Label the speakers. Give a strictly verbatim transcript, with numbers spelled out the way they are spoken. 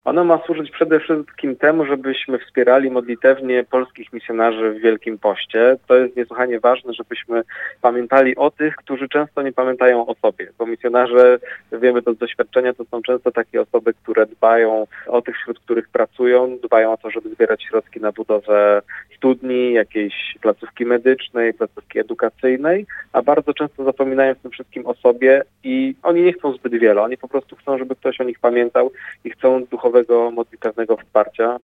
Speaker 1: Ono ma służyć przede wszystkim temu, żebyśmy wspierali modlitewnie polskich misjonarzy w Wielkim Poście. To jest niesłychanie ważne, żebyśmy pamiętali o tych, którzy często nie pamiętają o sobie, bo misjonarze, wiemy to z doświadczenia, to są często takie osoby, które dbają o tych, wśród których pracują, dbają o to, żeby zbierać środki na budowę studni, jakiejś placówki medycznej, placówki edukacyjnej, a bardzo często zapominają w tym wszystkim o sobie i oni nie chcą zbyt wiele, oni po prostu chcą, żeby ktoś o nich pamiętał i chcą duchowego, modlitewnego wsparcia.